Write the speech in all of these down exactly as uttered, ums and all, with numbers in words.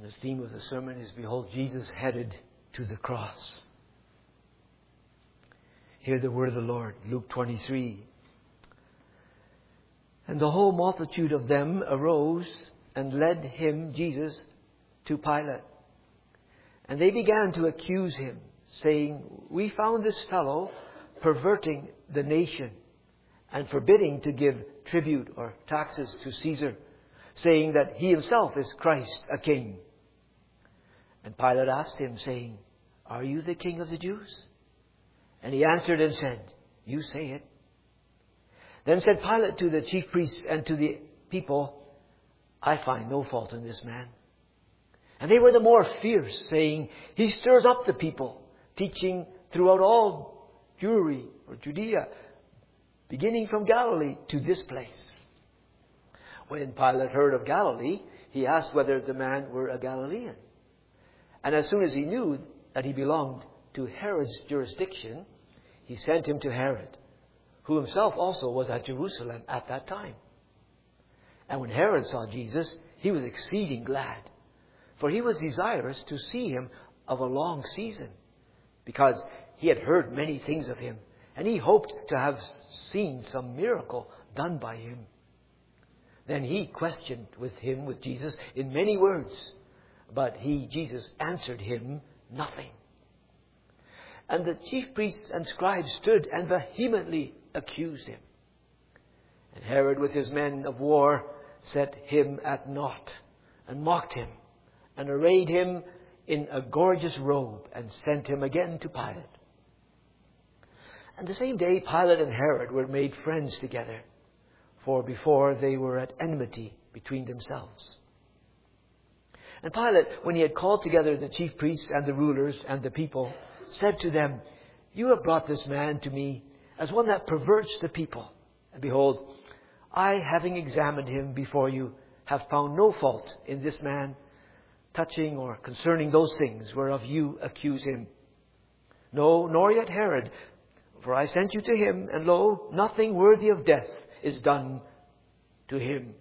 And the theme of the sermon is, Behold, Jesus headed to the cross. Hear the word of the Lord, Luke twenty-three. And the whole multitude of them arose and led him, Jesus, to Pilate. And they began to accuse him, saying, We found this fellow perverting the nation and forbidding to give tribute or taxes to Caesar, saying that he himself is Christ, a king. And Pilate asked him, saying, Are you the king of the Jews? And he answered and said, You say it. Then said Pilate to the chief priests and to the people, I find no fault in this man. And they were the more fierce, saying, He stirs up the people, teaching throughout all Jewry or Judea, beginning from Galilee to this place. When Pilate heard of Galilee, he asked whether the man were a Galilean. And as soon as he knew that he belonged to Herod's jurisdiction, he sent him to Herod, who himself also was at Jerusalem at that time. And when Herod saw Jesus, he was exceeding glad, for he was desirous to see him of a long season, because he had heard many things of him, and he hoped to have seen some miracle done by him. Then he questioned with him, with Jesus, in many words, but he, Jesus, answered him nothing. And the chief priests and scribes stood and vehemently accused him. And Herod with his men of war set him at naught, and mocked him, and arrayed him in a gorgeous robe, and sent him again to Pilate. And the same day Pilate and Herod were made friends together, for before they were at enmity between themselves. And Pilate, when he had called together the chief priests and the rulers and the people, said to them, You have brought this man to me as one that perverts the people. And behold, I, having examined him before you, have found no fault in this man, touching or concerning those things whereof you accuse him. No, nor yet Herod, for I sent you to him, and lo, nothing worthy of death is done to him.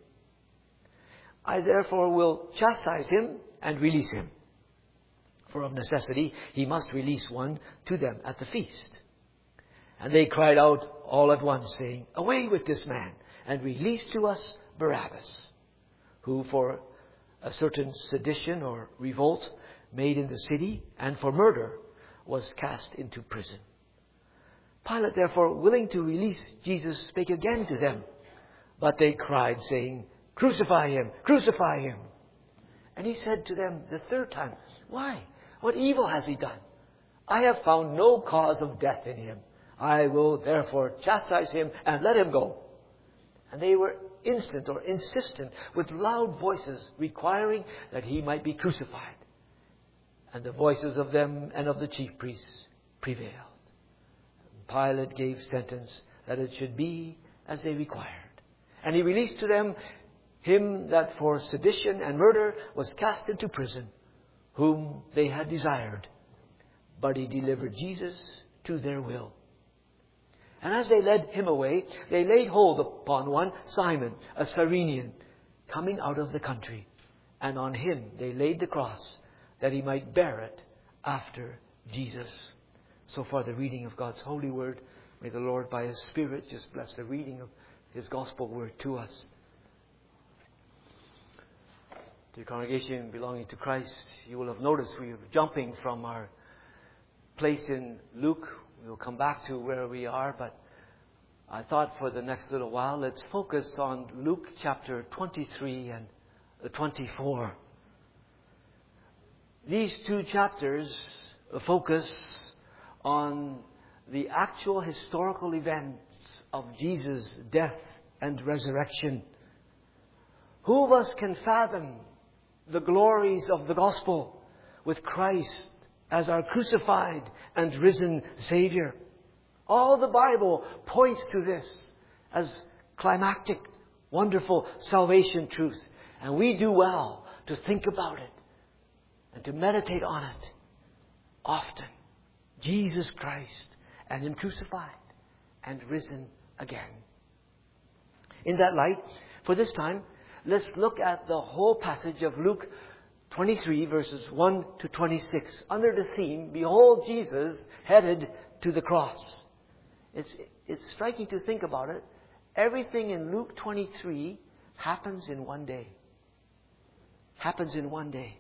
I therefore will chastise him and release him. For of necessity he must release one to them at the feast. And they cried out all at once, saying, Away with this man, and release to us Barabbas, who for a certain sedition or revolt made in the city, and for murder was cast into prison. Pilate therefore, willing to release Jesus, spake again to them. But they cried, saying, Crucify him, crucify him. And he said to them the third time, Why? What evil has he done? I have found no cause of death in him. I will therefore chastise him and let him go. And they were instant or insistent with loud voices, requiring that he might be crucified. And the voices of them and of the chief priests prevailed. Pilate gave sentence that it should be as they required. And he released to them him that for sedition and murder was cast into prison, whom they had desired. But he delivered Jesus to their will. And as they led him away, they laid hold upon one, Simon, a Cyrenian, coming out of the country. And on him they laid the cross, that he might bear it after Jesus. So far the reading of God's holy word. May the Lord by His Spirit just bless the reading of His gospel word to us. Dear congregation belonging to Christ, you will have noticed we are jumping from our place in Luke. We will come back to where we are, but I thought for the next little while, let's focus on Luke chapter twenty-three and twenty-four. These two chapters focus on the actual historical events of Jesus' death and resurrection. Who of us can fathom the glories of the gospel with Christ as our crucified and risen Savior? All the Bible points to this as climactic, wonderful salvation truth. And we do well to think about it and to meditate on it often. Jesus Christ and Him crucified and risen again. In that light, for this time, let's look at the whole passage of Luke twenty-three, verses one to twenty-six, under the theme, Behold Jesus headed to the cross. It's, it's striking to think about it. Everything in Luke twenty-three happens in one day. Happens in one day.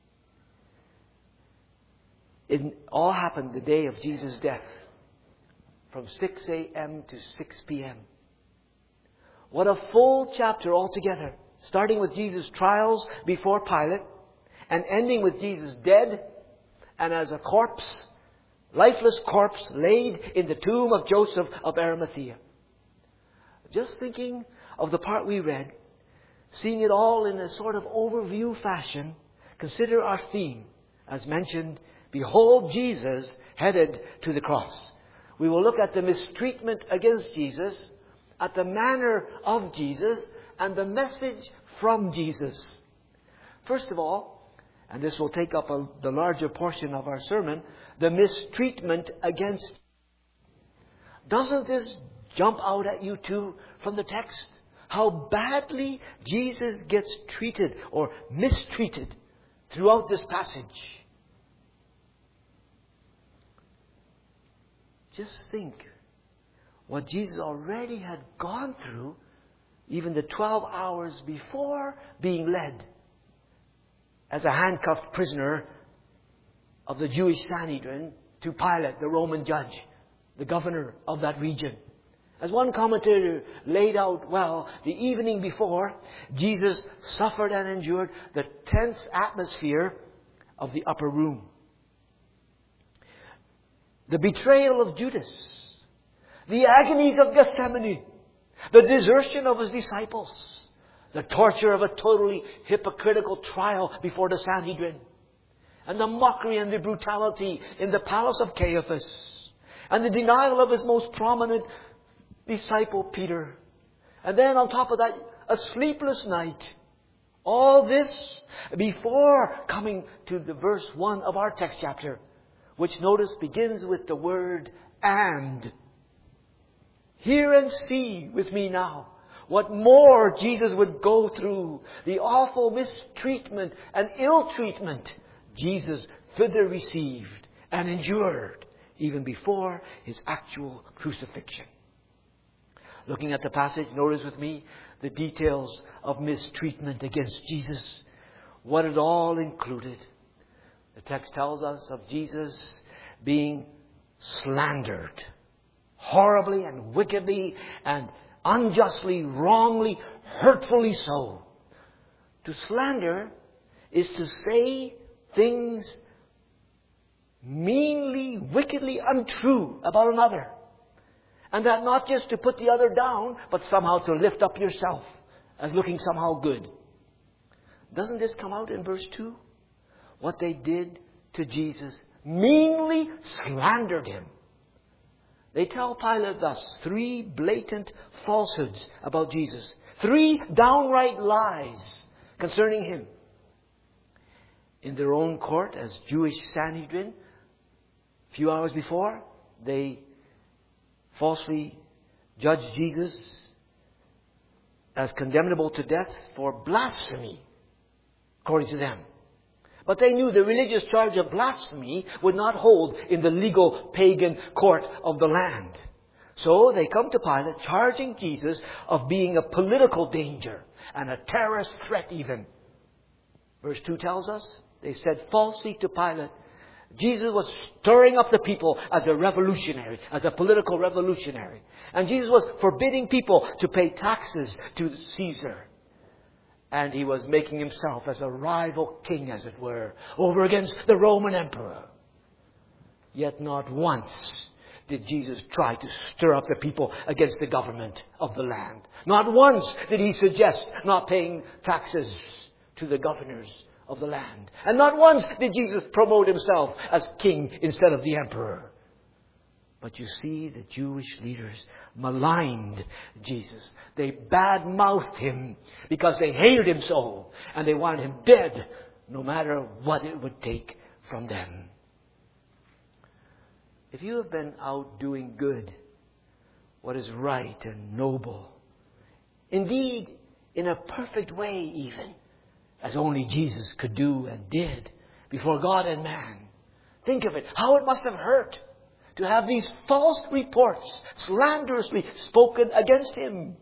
It all happened the day of Jesus' death, from six a.m. to six p.m. What a full chapter altogether, starting with Jesus' trials before Pilate and ending with Jesus dead and as a corpse, lifeless corpse laid in the tomb of Joseph of Arimathea. Just thinking of the part we read, seeing it all in a sort of overview fashion, consider our theme, as mentioned, Behold Jesus headed to the cross. We will look at the mistreatment against Jesus, at the manner of Jesus, and the message from Jesus. First of all, and this will take up a, the larger portion of our sermon, the mistreatment against. Doesn't this jump out at you too from the text? How badly Jesus gets treated or mistreated throughout this passage. Just think what Jesus already had gone through even the twelve hours before being led as a handcuffed prisoner of the Jewish Sanhedrin to Pilate, the Roman judge, the governor of that region. As one commentator laid out well, the evening before, Jesus suffered and endured the tense atmosphere of the upper room. The betrayal of Judas, the agonies of Gethsemane, the desertion of his disciples, the torture of a totally hypocritical trial before the Sanhedrin, and the mockery and the brutality in the palace of Caiaphas, and the denial of his most prominent disciple Peter. And then on top of that, a sleepless night. All this before coming to the verse one of our text chapter, which notice begins with the word and. Hear and see with me now what more Jesus would go through. The awful mistreatment and ill treatment Jesus further received and endured even before his actual crucifixion. Looking at the passage, notice with me the details of mistreatment against Jesus. What it all included. The text tells us of Jesus being slandered. Horribly and wickedly and unjustly, wrongly, hurtfully so. To slander is to say things meanly, wickedly untrue about another. And that not just to put the other down, but somehow to lift up yourself as looking somehow good. Doesn't this come out in verse two? What they did to Jesus, meanly slandered him. They tell Pilate thus three blatant falsehoods about Jesus. Three downright lies concerning him. In their own court as Jewish Sanhedrin, a few hours before, they falsely judged Jesus as condemnable to death for blasphemy, according to them. But they knew the religious charge of blasphemy would not hold in the legal pagan court of the land. So they come to Pilate charging Jesus of being a political danger and a terrorist threat even. Verse two tells us, they said falsely to Pilate, Jesus was stirring up the people as a revolutionary, as a political revolutionary. And Jesus was forbidding people to pay taxes to Caesar. And he was making himself as a rival king, as it were, over against the Roman emperor. Yet not once did Jesus try to stir up the people against the government of the land. Not once did he suggest not paying taxes to the governors of the land. And not once did Jesus promote himself as king instead of the emperor. But you see, the Jewish leaders maligned Jesus. They bad-mouthed him because they hated him so. And they wanted him dead, no matter what it would take from them. If you have been out doing good, what is right and noble, indeed, in a perfect way even, as only Jesus could do and did before God and man. Think of it, how it must have hurt to have these false reports slanderously spoken against him.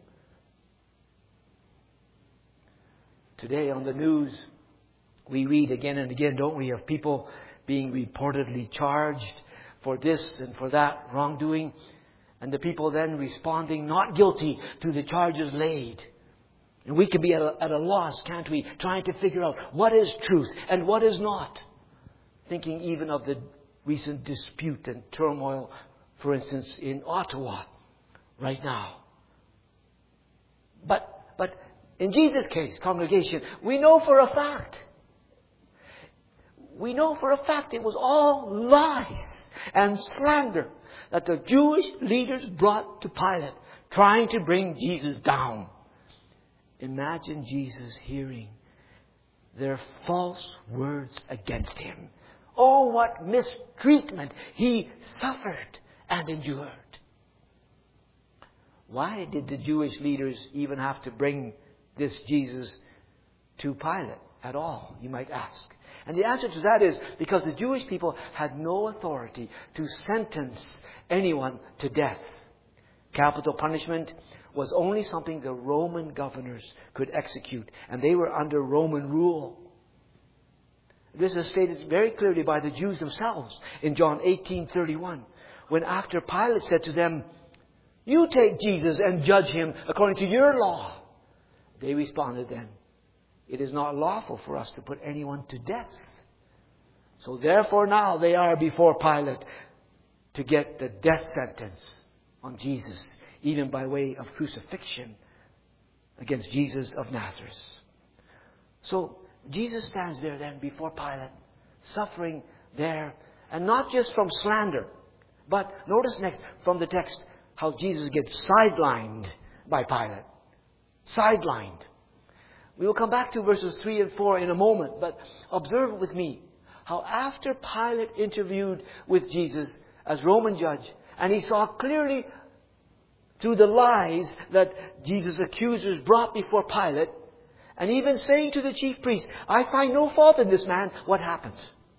Today on the news, we read again and again, don't we, of people being reportedly charged for this and for that wrongdoing, and the people then responding not guilty to the charges laid. And we can be at a, at a loss, can't we, trying to figure out what is truth and what is not. Thinking even of the recent dispute and turmoil, for instance, in Ottawa right now. But, but in Jesus' case, congregation, we know for a fact, we know for a fact it was all lies and slander that the Jewish leaders brought to Pilate, trying to bring Jesus down. Imagine Jesus hearing their false words against him. Oh, what mistreatment he suffered and endured. Why did the Jewish leaders even have to bring this Jesus to Pilate at all, you might ask? And the answer to that is because the Jewish people had no authority to sentence anyone to death. Capital punishment was only something the Roman governors could execute, and they were under Roman rule. This is stated very clearly by the Jews themselves in John eighteen thirty-one, when after Pilate said to them, "You take Jesus and judge him according to your law." They responded then, "It is not lawful for us to put anyone to death." So therefore now they are before Pilate to get the death sentence on Jesus, even by way of crucifixion against Jesus of Nazareth. So Jesus stands there then before Pilate, suffering there, and not just from slander, but notice next from the text how Jesus gets sidelined by Pilate. Sidelined. We will come back to verses three and four in a moment, but observe with me how after Pilate interviewed with Jesus as Roman judge, and he saw clearly through the lies that Jesus' accusers brought before Pilate, and even saying to the chief priests, "I find no fault in this man," what happens?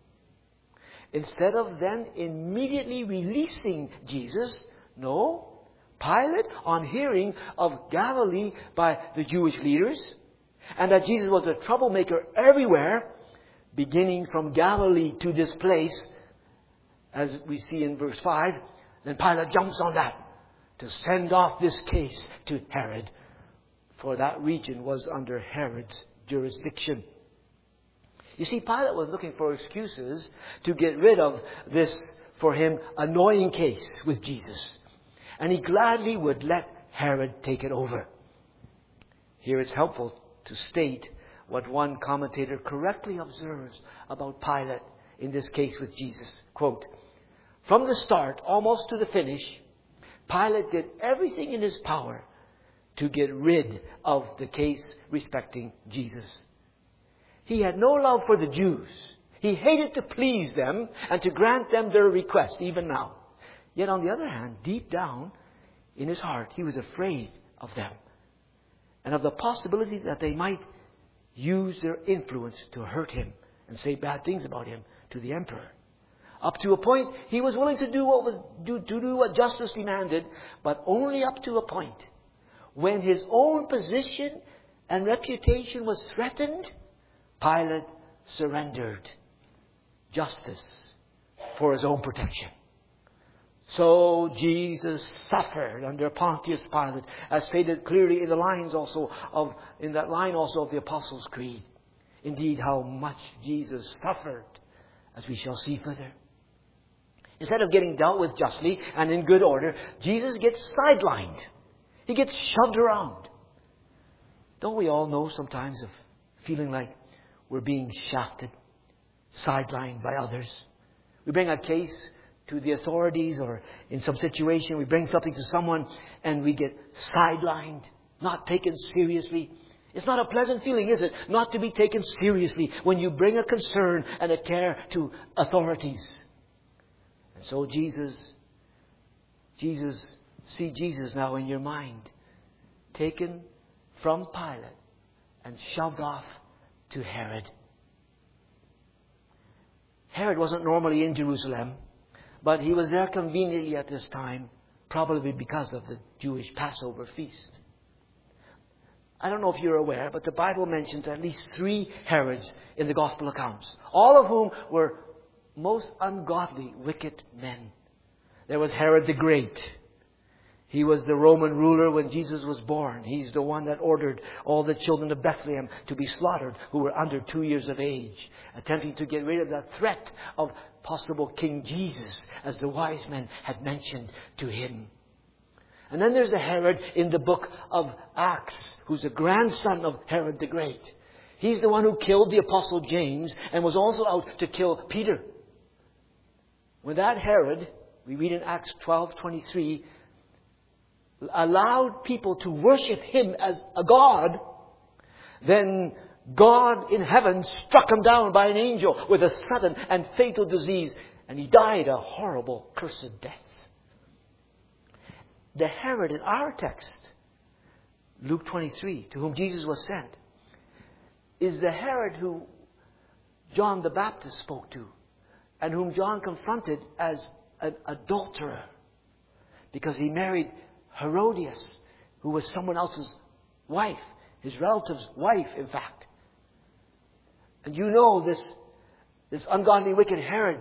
Instead of then immediately releasing Jesus, no, Pilate, on hearing of Galilee by the Jewish leaders, and that Jesus was a troublemaker everywhere, beginning from Galilee to this place, as we see in verse five, then Pilate jumps on that to send off this case to Herod, for that region was under Herod's jurisdiction. You see, Pilate was looking for excuses to get rid of this, for him, annoying case with Jesus. And he gladly would let Herod take it over. Here it's helpful to state what one commentator correctly observes about Pilate in this case with Jesus. Quote, "From the start, almost to the finish, Pilate did everything in his power to get rid of the case respecting Jesus. He had no love for the Jews. He hated to please them and to grant them their request, even now. Yet on the other hand, deep down in his heart, he was afraid of them and of the possibility that they might use their influence to hurt him and say bad things about him to the emperor. Up to a point, he was willing to do what was do, to do what justice demanded, but only up to a point. When his own position and reputation was threatened, Pilate surrendered justice for his own protection. So Jesus suffered under Pontius Pilate, as stated clearly in the lines also of in that line also of the Apostles' Creed. Indeed, how much Jesus suffered, as we shall see further. Instead of getting dealt with justly and in good order, Jesus gets sidelined. He gets shoved around. Don't we all know sometimes of feeling like we're being shafted, sidelined by others? We bring a case to the authorities, or in some situation we bring something to someone and we get sidelined, not taken seriously. It's not a pleasant feeling, is it? Not to be taken seriously when you bring a concern and a care to authorities. And so Jesus, Jesus, see Jesus now in your mind, taken from Pilate and shoved off to Herod. Herod wasn't normally in Jerusalem, but he was there conveniently at this time, probably because of the Jewish Passover feast. I don't know if you're aware, but the Bible mentions at least three Herods in the Gospel accounts, all of whom were most ungodly, wicked men. There was Herod the Great. He was the Roman ruler when Jesus was born. He's the one that ordered all the children of Bethlehem to be slaughtered who were under two years of age, attempting to get rid of the threat of possible King Jesus, as the wise men had mentioned to him. And then there's a Herod in the book of Acts, who's a grandson of Herod the Great. He's the one who killed the Apostle James and was also out to kill Peter. When that Herod, we read in Acts twelve twenty-three, allowed people to worship him as a god, then God in heaven struck him down by an angel with a sudden and fatal disease, and he died a horrible, cursed death. The Herod in our text, Luke twenty-three, to whom Jesus was sent, is the Herod who John the Baptist spoke to, and whom John confronted as an adulterer, because he married Herodias, who was someone else's wife, his relative's wife, in fact. And you know this, this ungodly, wicked Herod,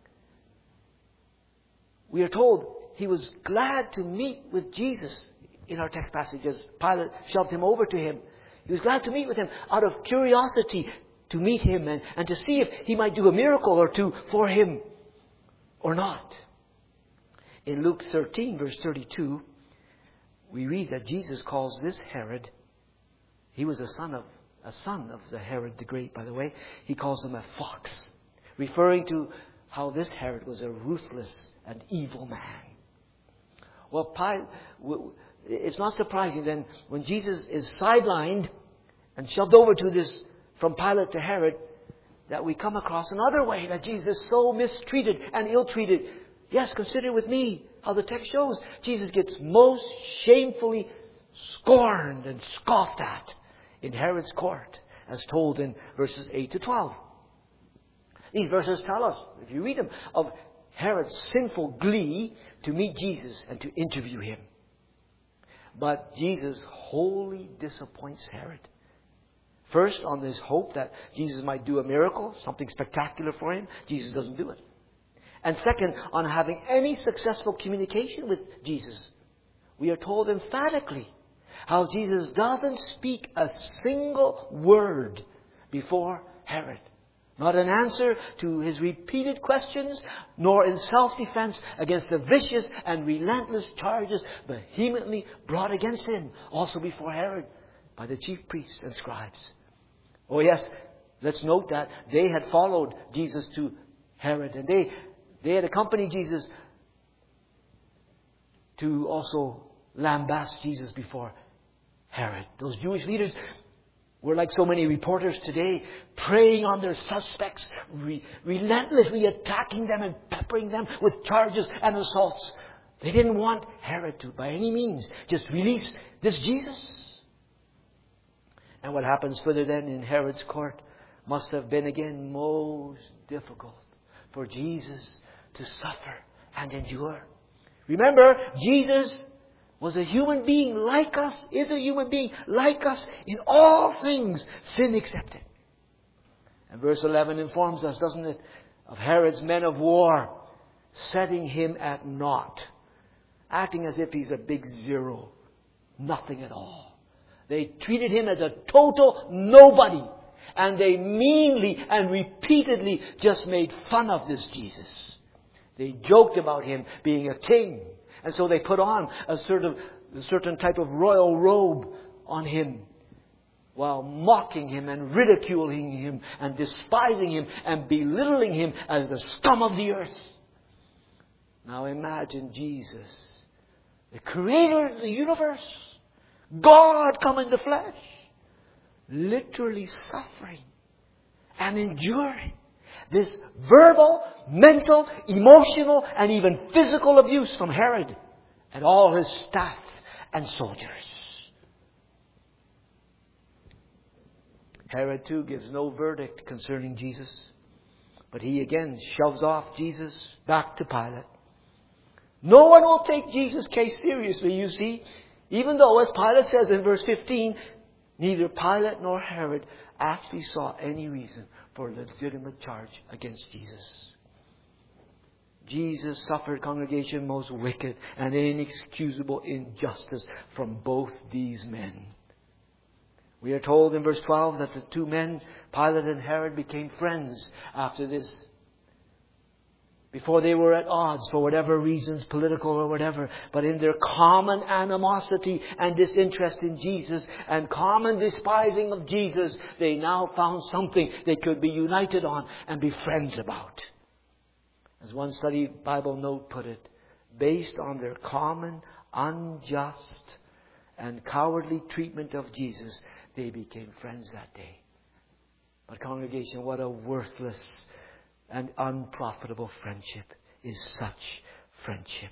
we are told he was glad to meet with Jesus in our text passage as Pilate shoved him over to him. He was glad to meet with him out of curiosity to meet him and, and to see if he might do a miracle or two for him or not. In Luke thirteen, verse thirty-two, we read that Jesus calls this Herod, he was a son of a son of the Herod the Great, by the way. He calls him a fox, referring to how this Herod was a ruthless and evil man. Well, Pilate, it's not surprising then when Jesus is sidelined and shoved over to this, from Pilate to Herod, that we come across another way that Jesus is so mistreated and ill-treated. Yes, consider with me how the text shows. Jesus gets most shamefully scorned and scoffed at in Herod's court, as told in verses eight to twelve. These verses tell us, if you read them, of Herod's sinful glee to meet Jesus and to interview him. But Jesus wholly disappoints Herod. First, on this hope that Jesus might do a miracle, something spectacular for him, Jesus doesn't do it. And second, on having any successful communication with Jesus. We are told emphatically how Jesus doesn't speak a single word before Herod. Not an answer to his repeated questions, nor in self-defense against the vicious and relentless charges vehemently brought against him, also before Herod, by the chief priests and scribes. Oh yes, let's note that they had followed Jesus to Herod, and they, they had accompanied Jesus to also lambast Jesus before Herod. Those Jewish leaders were like so many reporters today, preying on their suspects, re- relentlessly attacking them and peppering them with charges and assaults. They didn't want Herod to, by any means, just release this Jesus. And what happens further then in Herod's court must have been again most difficult for Jesus to suffer and endure. Remember, Jesus was a human being like us, is a human being like us in all things, sin excepted. And verse eleven informs us, doesn't it, of Herod's men of war setting him at naught, acting as if he's a big zero, nothing at all. They treated him as a total nobody, and they meanly and repeatedly just made fun of this Jesus. They joked about him being a king. And so they put on a certain, a certain type of royal robe on him, while mocking him and ridiculing him and despising him and belittling him as the scum of the earth. Now imagine Jesus, the creator of the universe, God come in the flesh, literally suffering and enduring this verbal, mental, emotional, and even physical abuse from Herod and all his staff and soldiers. Herod too gives no verdict concerning Jesus. But he again shoves off Jesus back to Pilate. No one will take Jesus' case seriously, you see. Even though, as Pilate says in verse fifteen, neither Pilate nor Herod actually saw any reason for a legitimate charge against Jesus. Jesus suffered, congregation, most wicked and inexcusable injustice from both these men. We are told in verse twelve that the two men, Pilate and Herod, became friends after this. Before they were at odds for whatever reasons, political or whatever. But in their common animosity and disinterest in Jesus and common despising of Jesus, they now found something they could be united on and be friends about. As one study Bible note put it, based on their common, unjust and cowardly treatment of Jesus, they became friends that day. But congregation, what a worthless and unprofitable friendship is such friendship.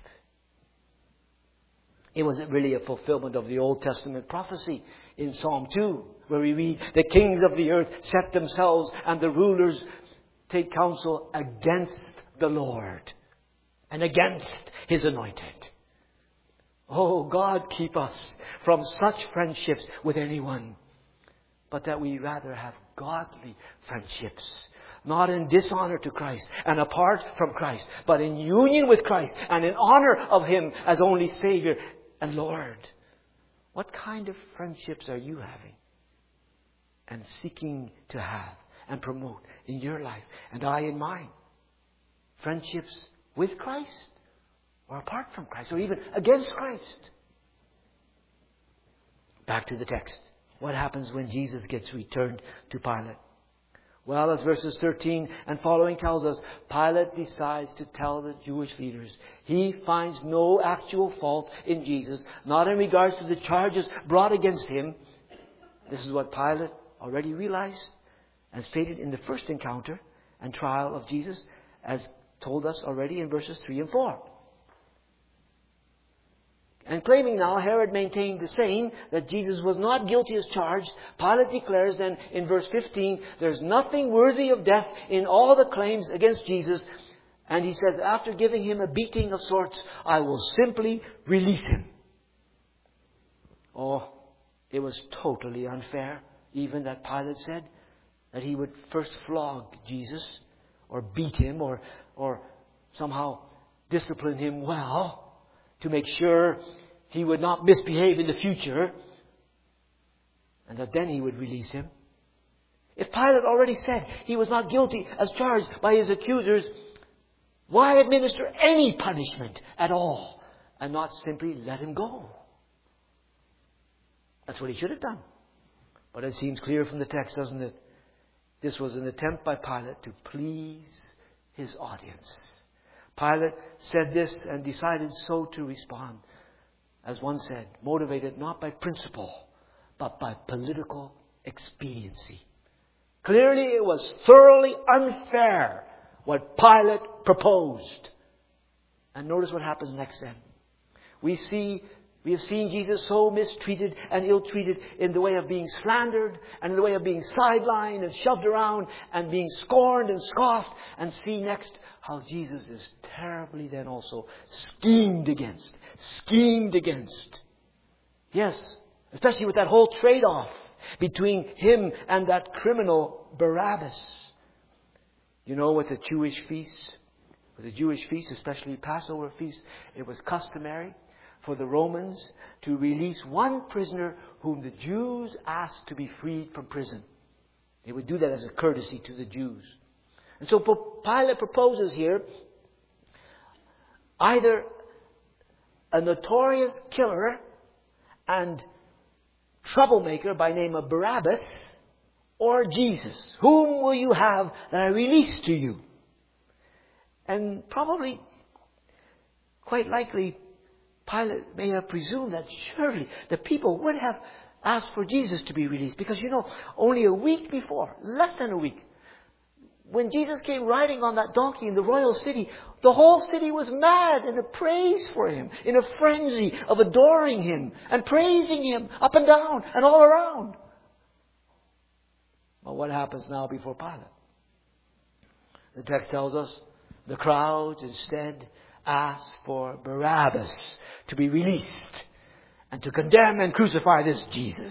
It wasn't really a fulfillment of the Old Testament prophecy in Psalm two, where we read, the kings of the earth set themselves and the rulers take counsel against the Lord and against His anointed. Oh, God, keep us from such friendships with anyone, but that we rather have godly friendships. Not in dishonor to Christ and apart from Christ, but in union with Christ and in honor of Him as only Savior and Lord. What kind of friendships are you having and seeking to have and promote in your life and I in mine? Friendships with Christ or apart from Christ or even against Christ? Back to the text. What happens when Jesus gets returned to Pilate? Well, as verses thirteen and following tells us, Pilate decides to tell the Jewish leaders he finds no actual fault in Jesus, not in regards to the charges brought against Him. This is what Pilate already realized and stated in the first encounter and trial of Jesus, as told us already in verses three and four. And claiming now Herod maintained the same, that Jesus was not guilty as charged, Pilate declares then in verse fifteen, there's nothing worthy of death in all the claims against Jesus. And he says, after giving him a beating of sorts, I will simply release him. Oh, it was totally unfair, even that Pilate said that he would first flog Jesus or beat him or, or somehow discipline him well, to make sure he would not misbehave in the future, and that then he would release him. If Pilate already said he was not guilty as charged by his accusers, why administer any punishment at all and not simply let him go? That's what he should have done. But it seems clear from the text, doesn't it? This was an attempt by Pilate to please his audience. Pilate said this and decided so to respond. As one said, motivated not by principle, but by political expediency. Clearly it was thoroughly unfair what Pilate proposed. And notice what happens next then. We see, we have seen Jesus so mistreated and ill-treated in the way of being slandered and in the way of being sidelined and shoved around and being scorned and scoffed. And see next how Jesus is terribly then also schemed against. Schemed against. Yes, especially with that whole trade-off between him and that criminal Barabbas. You know, with the Jewish feast, with the Jewish feast, especially Passover feast, it was customary for the Romans to release one prisoner whom the Jews asked to be freed from prison. They would do that as a courtesy to the Jews. And so Pilate proposes here either a notorious killer and troublemaker by name of Barabbas, or Jesus. Whom will you have that I release to you? And probably, quite likely, Pilate may have presumed that surely the people would have asked for Jesus to be released. Because, you know, only a week before, less than a week, when Jesus came riding on that donkey in the royal city, the whole city was mad in a praise for Him, in a frenzy of adoring Him and praising Him up and down and all around. Well, what happens now before Pilate? The text tells us the crowd instead asked for Barabbas to be released and to condemn and crucify this Jesus.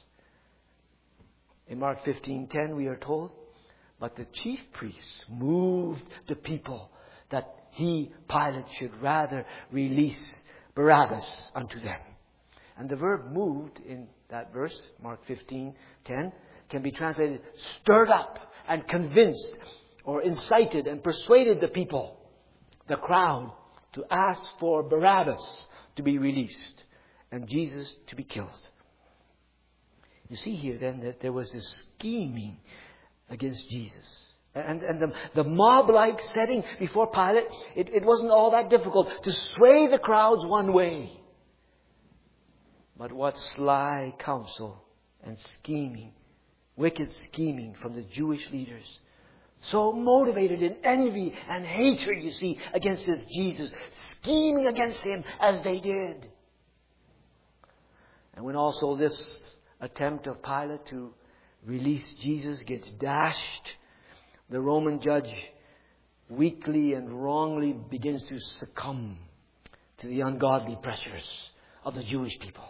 In Mark fifteen ten we are told, but the chief priests moved the people that he, Pilate, should rather release Barabbas unto them. And the verb moved in that verse, Mark fifteen ten, can be translated stirred up and convinced or incited and persuaded the people, the crowd, to ask for Barabbas to be released and Jesus to be killed. You see here then that there was this scheming against Jesus. And, and the, the mob-like setting before Pilate, it, it wasn't all that difficult to sway the crowds one way. But what sly counsel and scheming, wicked scheming from the Jewish leaders. So motivated in envy and hatred, you see, against this Jesus. Scheming against him as they did. And when also this attempt of Pilate to release Jesus gets dashed, the Roman judge weakly and wrongly begins to succumb to the ungodly pressures of the Jewish people.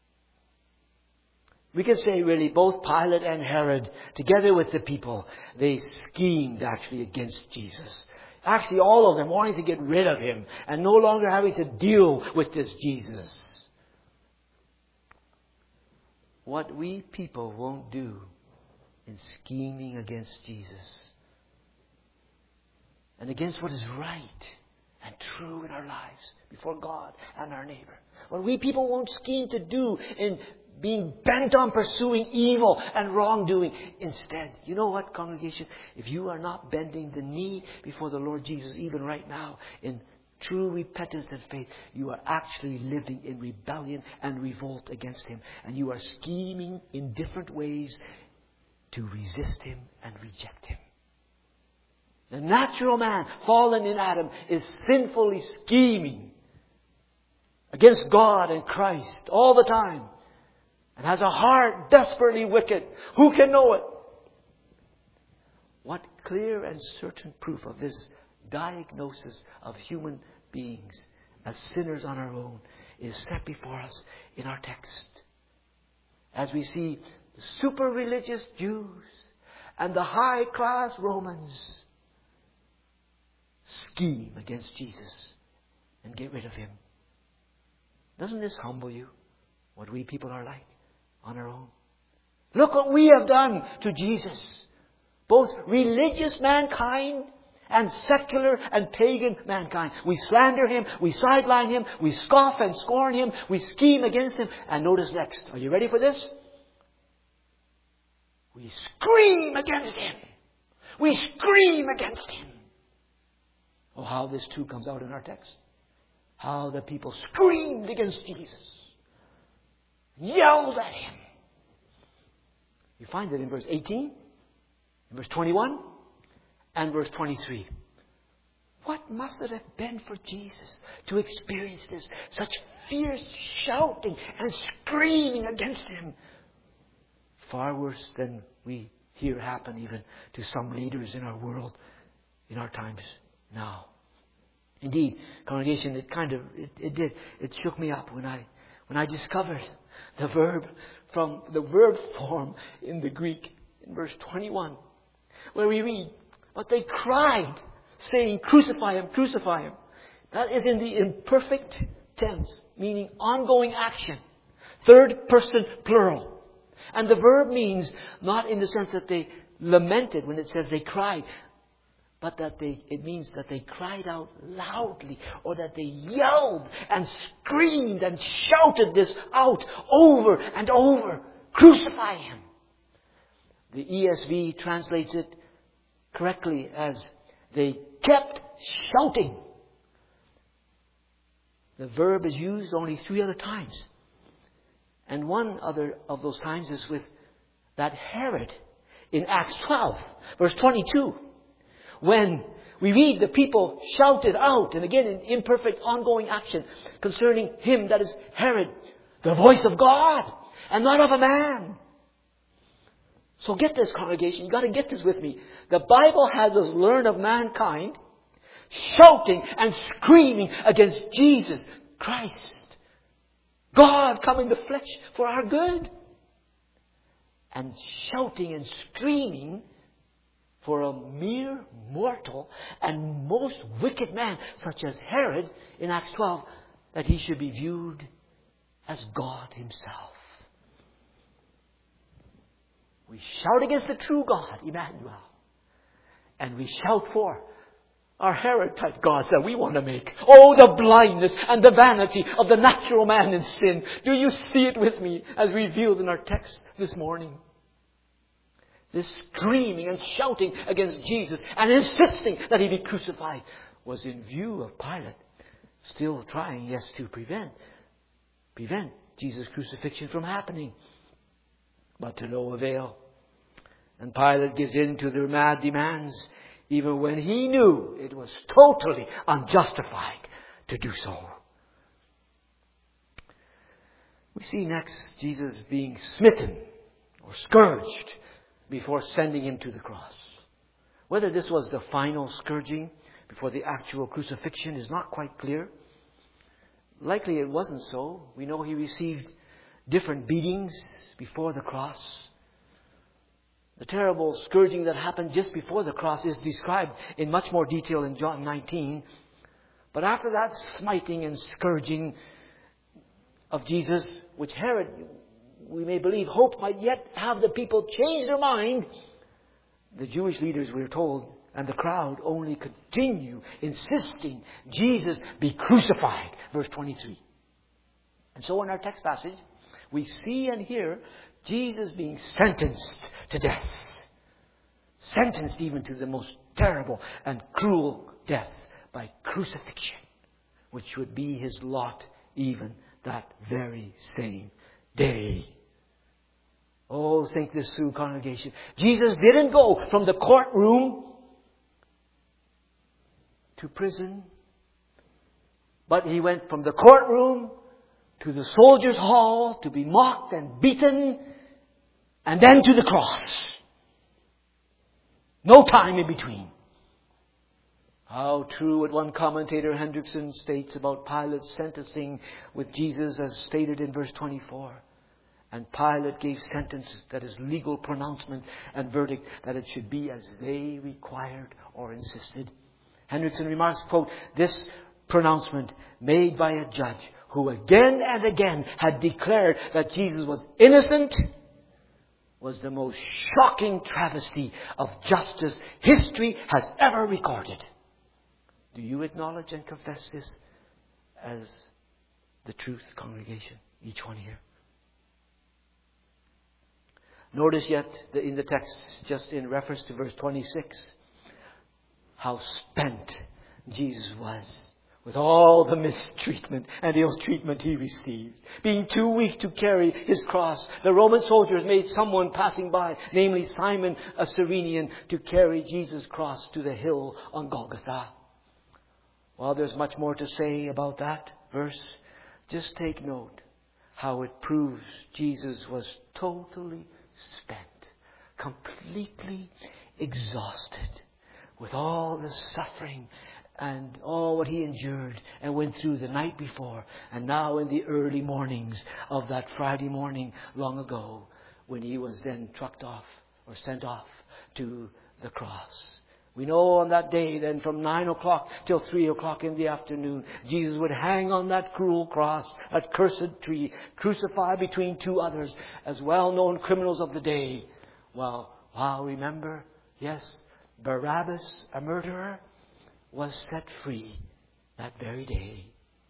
We can say really both Pilate and Herod, together with the people, they schemed actually against Jesus. Actually all of them wanting to get rid of him and no longer having to deal with this Jesus. What we people won't do in scheming against Jesus and against what is right and true in our lives before God and our neighbor. What we people won't scheme to do in being bent on pursuing evil and wrongdoing instead. You know what, congregation? If you are not bending the knee before the Lord Jesus even right now in true repentance and faith, you are actually living in rebellion and revolt against him. And you are scheming in different ways to resist him and reject him. The natural man, fallen in Adam, is sinfully scheming against God and Christ all the time. And has a heart desperately wicked. Who can know it? What clear and certain proof of this diagnosis of human beings as sinners on our own is set before us in our text. As we see the super religious Jews and the high class Romans scheme against Jesus and get rid of him. Doesn't this humble you? What we people are like on our own. Look what we have done to Jesus. Both religious mankind and secular and pagan mankind. We slander him, we sideline him, we scoff and scorn him, we scheme against him. And notice next, are you ready for this? We scream against him. We scream against him. Oh, how this too comes out in our text. How the people screamed against Jesus. Yelled at him. You find it in verse eighteen, in verse twenty-one, and verse twenty-three. What must it have been for Jesus to experience this? Such fierce shouting and screaming against him. Far worse than we hear happen even to some leaders in our world, in our times now. Indeed, congregation, it kind of, it, it did, it shook me up when I, when I discovered the verb from the verb form in the Greek in verse twenty-one, where we read, but they cried, saying, crucify him, crucify him. That is in the imperfect tense, meaning ongoing action. Third person plural. And the verb means not in the sense that they lamented when it says they cried, but that they, it means that they cried out loudly, or that they yelled and screamed and shouted this out over and over. Crucify him. The E S V translates it correctly as they kept shouting. The verb is used only three other times. And one other of those times is with that Herod in Acts twelve, verse twenty-two. When we read the people shouted out, and again in imperfect ongoing action, concerning him, that is Herod, the voice of God, and not of a man. So get this, congregation. You've got to get this with me. The Bible has us learn of mankind shouting and screaming against Jesus Christ. God come in the flesh for our good. And shouting and screaming for a mere mortal and most wicked man, such as Herod in Acts twelve, that he should be viewed as God himself. We shout against the true God, Emmanuel. And we shout for our Herod-type gods that we want to make. Oh, the blindness and the vanity of the natural man in sin. Do you see it with me as revealed in our text this morning? This screaming and shouting against Jesus and insisting that he be crucified was in view of Pilate, still trying, yes, to prevent, prevent Jesus' crucifixion from happening. But to no avail. And Pilate gives in to their mad demands, even when he knew it was totally unjustified to do so. We see next Jesus being smitten or scourged before sending him to the cross. Whether this was the final scourging before the actual crucifixion is not quite clear. Likely it wasn't so. We know he received different beatings before the cross. The terrible scourging that happened just before the cross is described in much more detail in John nineteen. But after that smiting and scourging of Jesus, which Herod, we may believe, hoped might yet have the people change their mind, the Jewish leaders, we are told, and the crowd only continue insisting Jesus be crucified. Verse twenty-three. And so in our text passage, we see and hear Jesus being sentenced to death. Sentenced even to the most terrible and cruel death by crucifixion, which would be his lot even that very same day. Oh, think this through, congregation. Jesus didn't go from the courtroom to prison, but he went from the courtroom to the soldiers' hall to be mocked and beaten, and then to the cross. No time in between. How true what one commentator, Hendrickson, states about Pilate's sentencing with Jesus as stated in verse twenty-four. And Pilate gave sentence, that is legal pronouncement and verdict, that it should be as they required or insisted. Hendrickson remarks, quote, this pronouncement made by a judge who again and again had declared that Jesus was innocent was the most shocking travesty of justice history has ever recorded. Do you acknowledge and confess this as the truth, congregation? Each one here. Notice yet in the text, just in reference to verse twenty-six, how spent Jesus was with all the mistreatment and ill-treatment he received. Being too weak to carry his cross, the Roman soldiers made someone passing by, namely Simon, a Cyrenian, to carry Jesus' cross to the hill on Golgotha. Well, there's much more to say about that verse. Just take note how it proves Jesus was totally spent, completely exhausted with all the suffering and all what he endured and went through the night before, and now in the early mornings of that Friday morning long ago, when he was then trucked off or sent off to the cross. We know on that day then from nine o'clock till three o'clock in the afternoon, Jesus would hang on that cruel cross, that cursed tree, crucified between two others as well-known criminals of the day. Well, wow, remember, yes, Barabbas, a murderer, was set free that very day.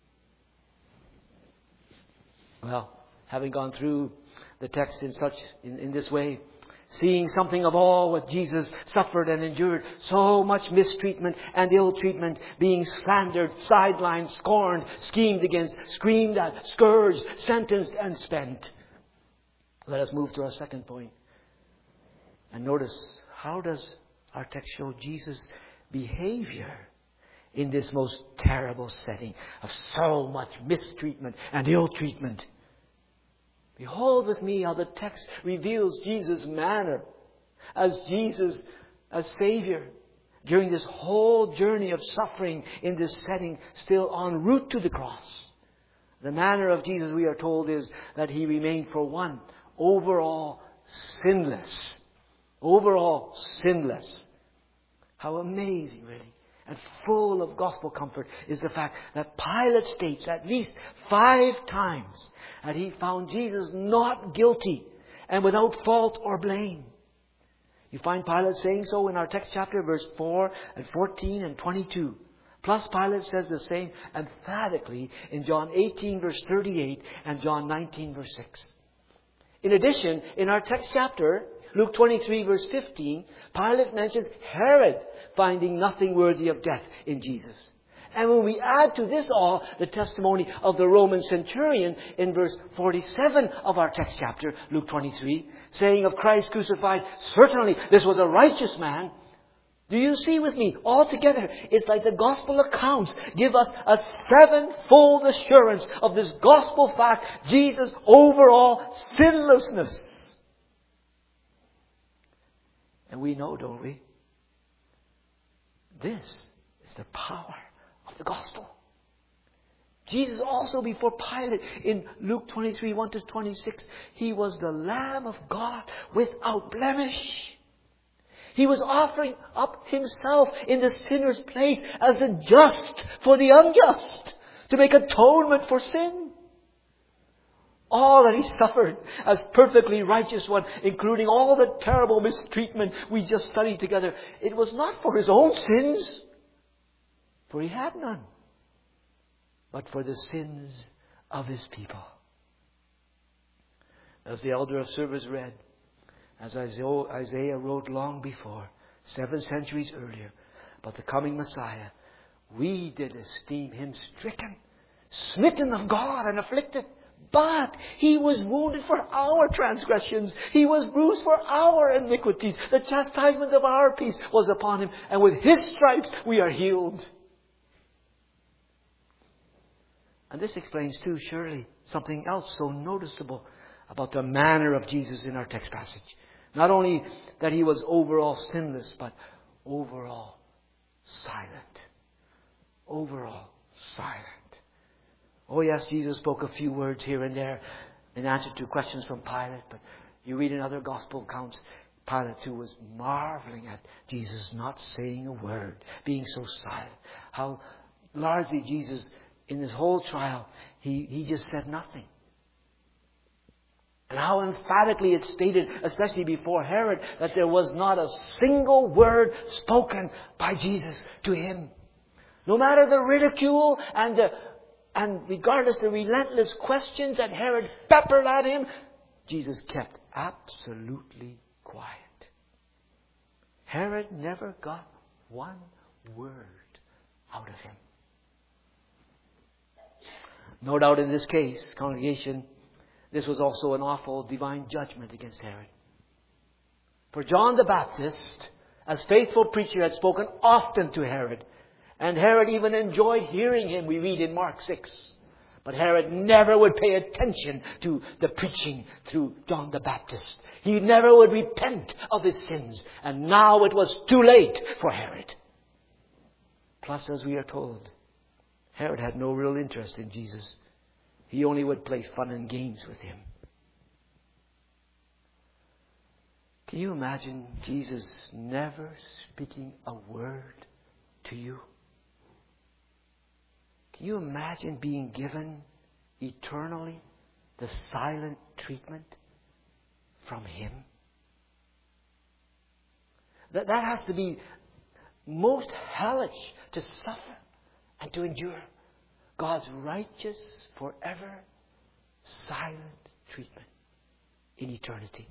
Well, having gone through the text in such in, in this way, seeing something of all what Jesus suffered and endured, so much mistreatment and ill-treatment, being slandered, sidelined, scorned, schemed against, screamed at, scourged, sentenced, and spent. Let us move to our second point. And notice, how does our text show Jesus' behavior in this most terrible setting of so much mistreatment and ill-treatment? Behold with me how the text reveals Jesus' manner as Jesus, as Savior, during this whole journey of suffering in this setting, still en route to the cross. The manner of Jesus, we are told, is that He remained for one, overall sinless. Overall sinless. How amazing, really. And full of gospel comfort is the fact that Pilate states at least five times that he found Jesus not guilty and without fault or blame. You find Pilate saying so in our text chapter, verse four and fourteen and twenty-two. Plus Pilate says the same emphatically in John eighteen verse thirty-eight and John nineteen verse six. In addition, in our text chapter, Luke twenty-three verse fifteen, Pilate mentions Herod finding nothing worthy of death in Jesus. And when we add to this all the testimony of the Roman centurion in verse forty-seven of our text chapter, Luke twenty-three, saying of Christ crucified, certainly this was a righteous man. Do you see with me? Altogether, it's like the gospel accounts give us a sevenfold assurance of this gospel fact, Jesus' overall sinlessness. And we know, don't we? This is the power of the gospel. Jesus also, before Pilate, in Luke twenty-three, one to twenty-six, He was the Lamb of God without blemish. He was offering up Himself in the sinner's place as the just for the unjust, to make atonement for sin. All that He suffered as perfectly righteous one, including all the terrible mistreatment we just studied together, it was not for His own sins, for He had none, but for the sins of His people. As the elder of service read, as Isaiah wrote long before, seven centuries earlier, about the coming Messiah, we did esteem Him stricken, smitten of God and afflicted. But He was wounded for our transgressions. He was bruised for our iniquities. The chastisement of our peace was upon Him. And with His stripes we are healed. And this explains too, surely, something else so noticeable about the manner of Jesus in our text passage. Not only that He was overall sinless, but overall silent. Overall silent. Oh yes, Jesus spoke a few words here and there in answer to questions from Pilate, but you read in other gospel accounts, Pilate too was marveling at Jesus not saying a word, being so silent. How largely Jesus, in His whole trial, He, he just said nothing. And how emphatically it's stated, especially before Herod, that there was not a single word spoken by Jesus to Him. No matter the ridicule and the And regardless the relentless questions that Herod peppered at Him, Jesus kept absolutely quiet. Herod never got one word out of Him. No doubt in this case, congregation, this was also an awful divine judgment against Herod. For John the Baptist, as faithful preacher, had spoken often to Herod. And Herod even enjoyed hearing him, we read in Mark six. But Herod never would pay attention to the preaching through John the Baptist. He never would repent of his sins. And now it was too late for Herod. Plus, as we are told, Herod had no real interest in Jesus. He only would play fun and games with Him. Can you imagine Jesus never speaking a word to you? Can you imagine being given eternally the silent treatment from Him? That, that has to be most hellish to suffer and to endure. God's righteous, forever, silent treatment in eternity.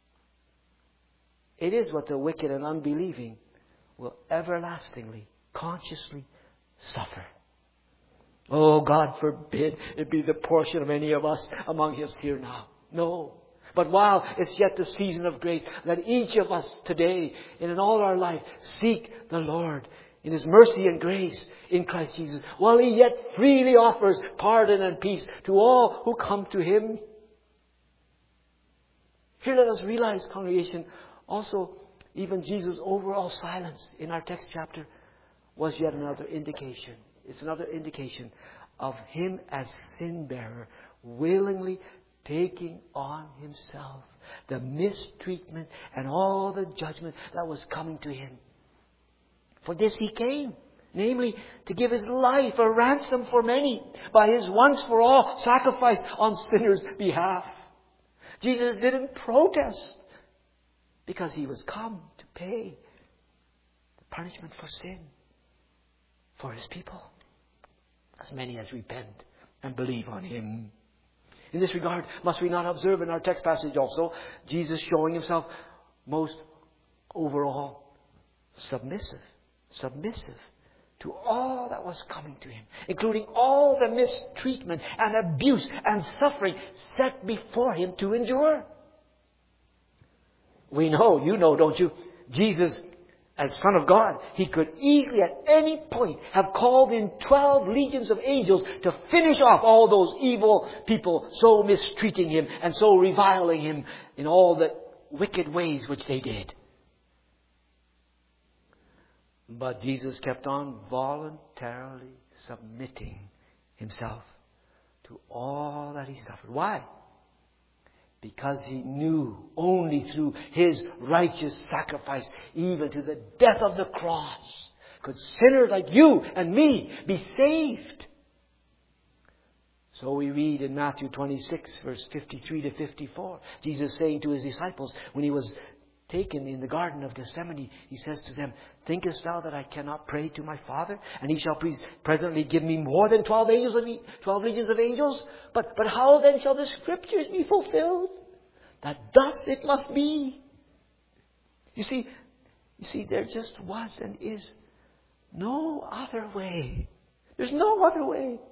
It is what the wicked and unbelieving will everlastingly, consciously suffer. Oh, God forbid it be the portion of any of us among us here now. No. But while it's yet the season of grace, let each of us today and in all our life seek the Lord in His mercy and grace in Christ Jesus, while He yet freely offers pardon and peace to all who come to Him. Here let us realize, congregation, Also, even Jesus' overall silence in our text chapter was yet another indication. It's another indication of Him as sin bearer, willingly taking on Himself the mistreatment and all the judgment that was coming to Him. For this He came, namely, to give His life a ransom for many by His once for all sacrifice on sinners' behalf. Jesus didn't protest because He was come to pay the punishment for sin for His people, as many as repent and believe on Him. In this regard, must we not observe in our text passage also Jesus showing Himself most overall submissive, submissive to all that was coming to Him, including all the mistreatment and abuse and suffering set before Him to endure. We know, you know, don't you, Jesus, as Son of God, He could easily at any point have called in twelve legions of angels to finish off all those evil people so mistreating Him and so reviling Him in all the wicked ways which they did. But Jesus kept on voluntarily submitting Himself to all that He suffered. Why? Because He knew only through His righteous sacrifice, even to the death of the cross, could sinners like you and me be saved. So we read in Matthew twenty-six, verse fifty-three to fifty-four, Jesus saying to His disciples when He was taken in the Garden of Gethsemane, He says to them, "Thinkest thou that I cannot pray to my Father, and He shall pre- presently give me more than twelve angels of e- twelve legions of angels? But but how then shall the Scriptures be fulfilled? That thus it must be." You see, you see, there just was and is no other way. There's no other way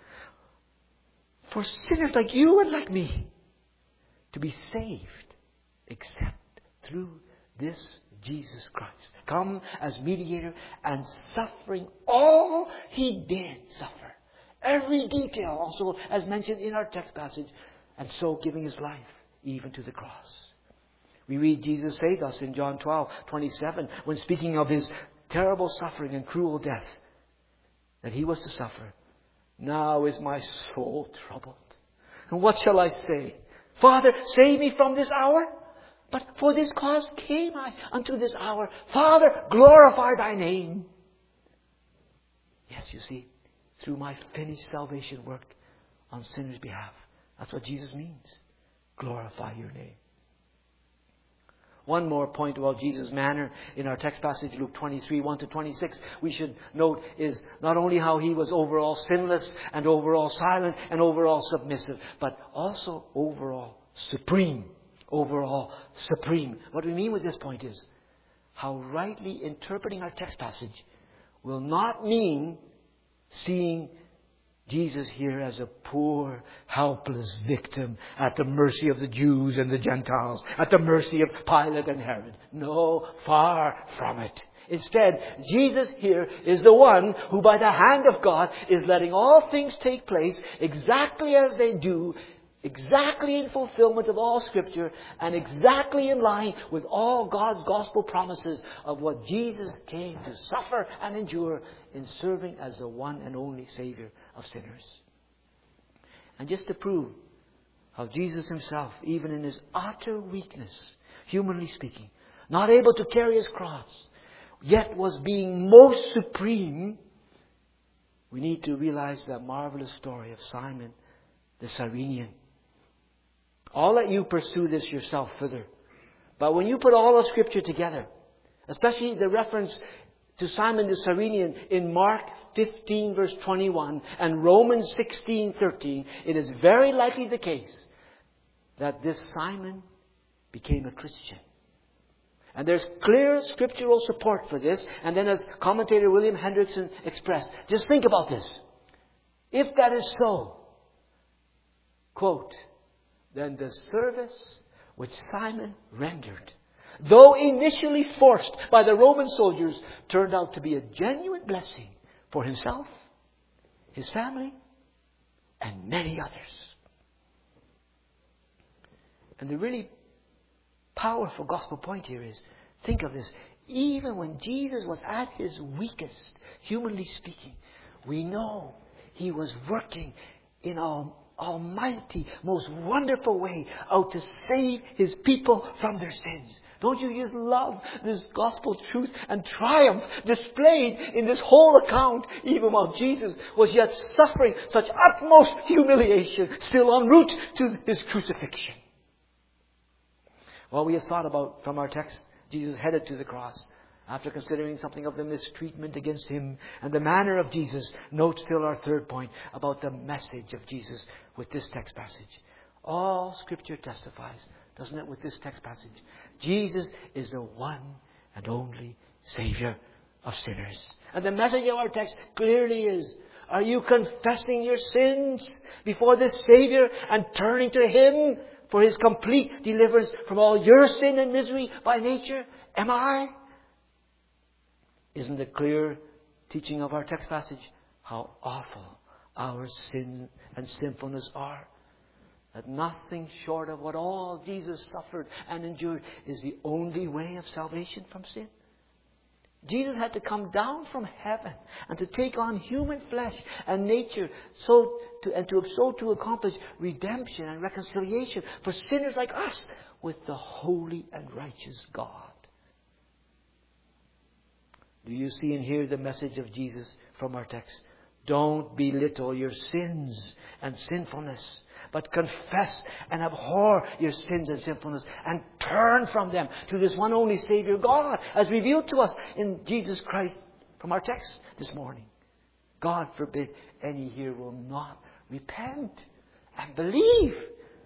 for sinners like you and like me to be saved except through this Jesus Christ, come as mediator and suffering all He did suffer. Every detail also as mentioned in our text passage, and so giving His life even to the cross. We read Jesus say thus in John twelve twenty-seven, when speaking of His terrible suffering and cruel death that He was to suffer. "Now is my soul troubled. And what shall I say? Father, save me from this hour? But for this cause came I unto this hour. Father, glorify Thy name." Yes, you see, through my finished salvation work on sinners' behalf. That's what Jesus means. Glorify Your name. One more point about Jesus' manner in our text passage, Luke twenty-three, one to twenty-six, we should note is not only how He was overall sinless and overall silent and overall submissive, but also overall supreme. Overall supreme. What we mean with this point is how rightly interpreting our text passage will not mean seeing Jesus here as a poor, helpless victim at the mercy of the Jews and the Gentiles, at the mercy of Pilate and Herod. No, far from it. Instead, Jesus here is the one who by the hand of God is letting all things take place exactly as they do, exactly in fulfillment of all Scripture, and exactly in line with all God's gospel promises of what Jesus came to suffer and endure in serving as the one and only Savior of sinners. And just to prove how Jesus Himself, even in His utter weakness, humanly speaking, not able to carry His cross, yet was being most supreme, we need to realize that marvelous story of Simon the Cyrenian. I'll let you pursue this yourself further. But when you put all of Scripture together, especially the reference to Simon the Cyrenian in Mark fifteen verse twenty-one and Romans sixteen thirteen, it is very likely the case that this Simon became a Christian. And there's clear scriptural support for this. And then as commentator William Hendrickson expressed, just think about this. If that is so, quote, "Then the service which Simon rendered, though initially forced by the Roman soldiers, turned out to be a genuine blessing for himself, his family, and many others." And the really powerful gospel point here is, think of this. Even when Jesus was at his weakest, humanly speaking, we know he was working in an almighty, most wonderful way out to save his people from their sins. Don't you just love this gospel truth and triumph displayed in this whole account, even while Jesus was yet suffering such utmost humiliation, still en route to his crucifixion? Well, we have thought about, from our text, Jesus headed to the cross. After considering something of the mistreatment against him and the manner of Jesus, note still our third point about the message of Jesus with this text passage. All Scripture testifies, doesn't it, with this text passage? Jesus is the one and only Savior of sinners. And the message of our text clearly is, are you confessing your sins before this Savior and turning to Him for His complete deliverance from all your sin and misery by nature? Am I? Isn't the clear teaching of our text passage how awful our sin and sinfulness are? That nothing short of what all Jesus suffered and endured is the only way of salvation from sin. Jesus had to come down from heaven and to take on human flesh and nature, so to, and to so to accomplish redemption and reconciliation for sinners like us with the holy and righteous God. Do you see and hear the message of Jesus from our text? Don't belittle your sins and sinfulness, but confess and abhor your sins and sinfulness and turn from them to this one only Savior, God, as revealed to us in Jesus Christ from our text this morning. God forbid any here will not repent and believe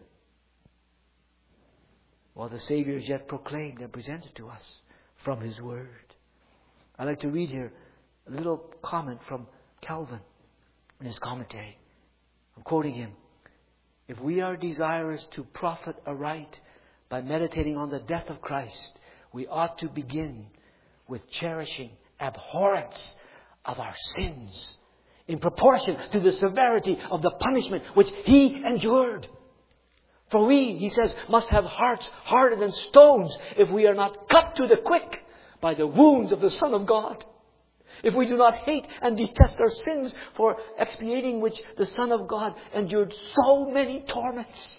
while the Savior is yet proclaimed and presented to us from His Word. I'd like to read here a little comment from Calvin in his commentary. I'm quoting him. If we are desirous to profit aright by meditating on the death of Christ, we ought to begin with cherishing abhorrence of our sins in proportion to the severity of the punishment which He endured. For we, he says, must have hearts harder than stones if we are not cut to the quick by the wounds of the Son of God. If we do not hate and detest our sins, for expiating which the Son of God endured so many torments.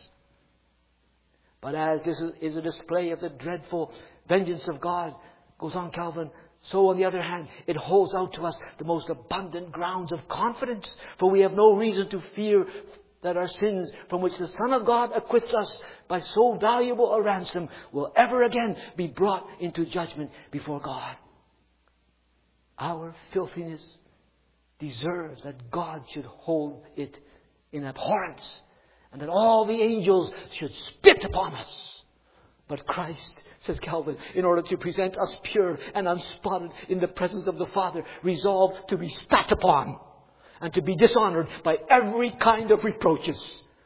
But as this is a display of the dreadful vengeance of God, goes on Calvin, so on the other hand, it holds out to us the most abundant grounds of confidence. For we have no reason to fear that our sins, from which the Son of God acquits us by so valuable a ransom, will ever again be brought into judgment before God. Our filthiness deserves that God should hold it in abhorrence and that all the angels should spit upon us. But Christ, says Calvin, in order to present us pure and unspotted in the presence of the Father, resolved to be spat upon and to be dishonored by every kind of reproaches.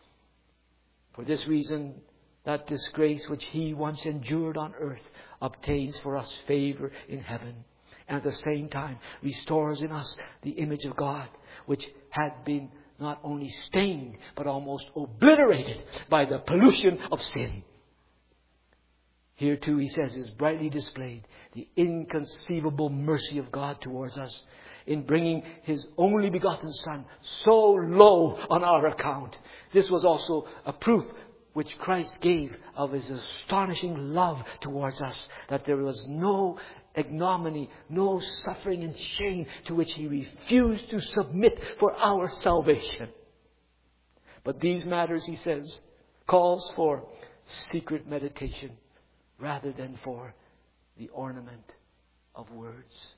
For this reason, that disgrace which He once endured on earth obtains for us favor in heaven, and at the same time restores in us the image of God, which had been not only stained, but almost obliterated by the pollution of sin. Here too, he says, is brightly displayed the inconceivable mercy of God towards us in bringing His only begotten Son so low on our account. This was also a proof which Christ gave of His astonishing love towards us, that there was no ignominy, no suffering and shame to which He refused to submit for our salvation. But these matters, he says, calls for secret meditation rather than for the ornament of words.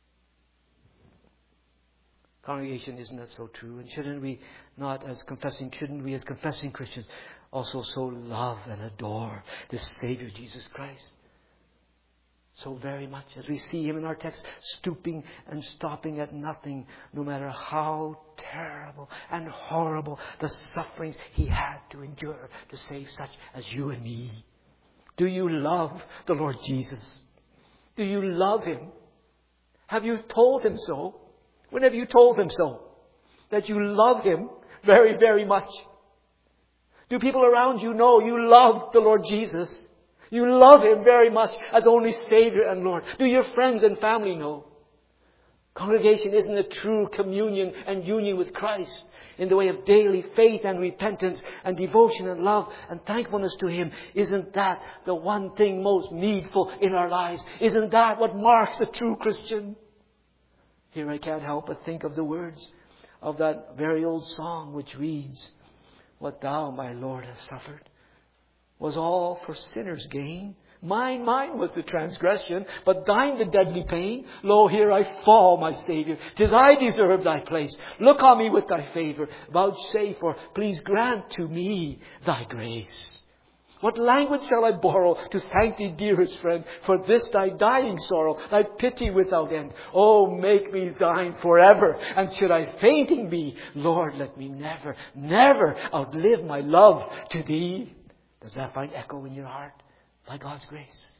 Congregation, isn't that so true? And shouldn't we not as confessing, shouldn't we as confessing Christians also so love and adore this Savior Jesus Christ? So very much as we see Him in our text, stooping and stopping at nothing, no matter how terrible and horrible the sufferings He had to endure to save such as you and me. Do you love the Lord Jesus? Do you love Him? Have you told Him so? When have you told Him so? That you love Him very, very much? Do people around you know you love the Lord Jesus? You love Him very much as only Savior and Lord. Do your friends and family know? Congregation, isn't a true communion and union with Christ in the way of daily faith and repentance and devotion and love and thankfulness to Him? Isn't that the one thing most needful in our lives? Isn't that what marks the true Christian? Here I can't help but think of the words of that very old song which reads, "What Thou, my Lord, hast suffered was all for sinners' gain. Mine, mine was the transgression, but Thine the deadly pain. Lo, here I fall, my Saviour. 'Tis I deserve Thy place. Look on me with Thy favour. Vouchsafe, or please grant to me Thy grace. What language shall I borrow to thank Thee, dearest friend, for this Thy dying sorrow, Thy pity without end? Oh, make me Thine forever, and should I fainting be, Lord, let me never, never outlive my love to Thee." Does that find echo in your heart? By God's grace.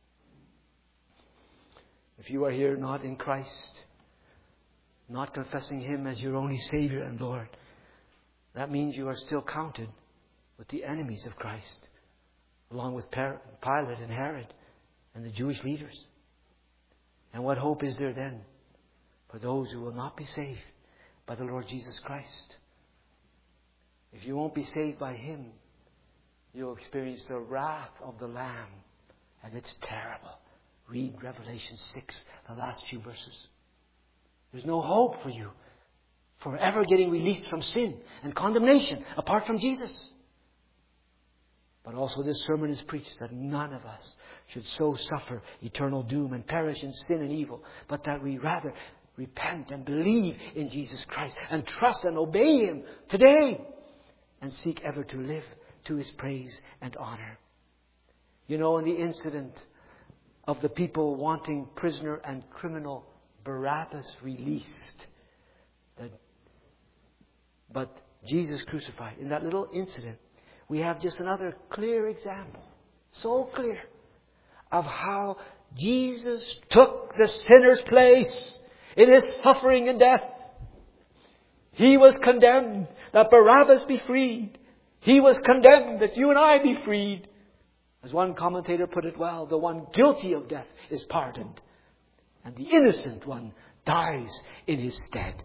If you are here not in Christ, not confessing Him as your only Savior and Lord, that means you are still counted with the enemies of Christ, along with Pilate and Herod and the Jewish leaders. And what hope is there then for those who will not be saved by the Lord Jesus Christ? If you won't be saved by Him, you'll experience the wrath of the Lamb. And it's terrible. Read Revelation six, the last few verses. There's no hope for you forever getting released from sin and condemnation apart from Jesus. But also this sermon is preached that none of us should so suffer eternal doom and perish in sin and evil, but that we rather repent and believe in Jesus Christ and trust and obey Him today and seek ever to live to His praise and honor. You know, in the incident of the people wanting prisoner and criminal Barabbas released, that, but Jesus crucified, in that little incident, we have just another clear example, so clear, of how Jesus took the sinner's place in His suffering and death. He was condemned that Barabbas be freed. He was condemned that you and I be freed. As one commentator put it well, the one guilty of death is pardoned, and the innocent one dies in His stead.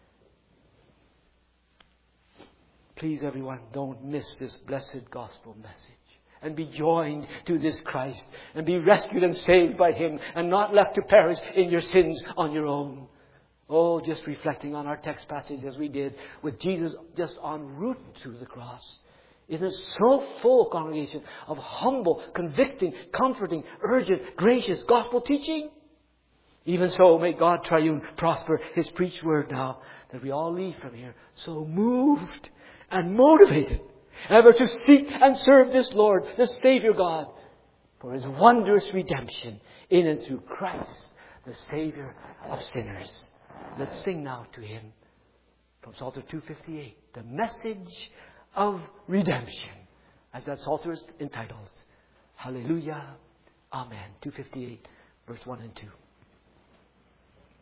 Please, everyone, don't miss this blessed gospel message, and be joined to this Christ, and be rescued and saved by Him, and not left to perish in your sins on your own. Oh, just reflecting on our text passage as we did, with Jesus just en route to the cross. Isn't it so full, congregation, of humble, convicting, comforting, urgent, gracious gospel teaching? Even so, may God triune prosper His preached word now, that we all leave from here so moved and motivated ever to seek and serve this Lord, the Savior God, for His wondrous redemption in and through Christ, the Savior of sinners. Let's sing now to Him from Psalter two fifty-eight, the message of redemption, as that Psalter is entitled. Hallelujah. Amen. two fifty-eight, verse one and two.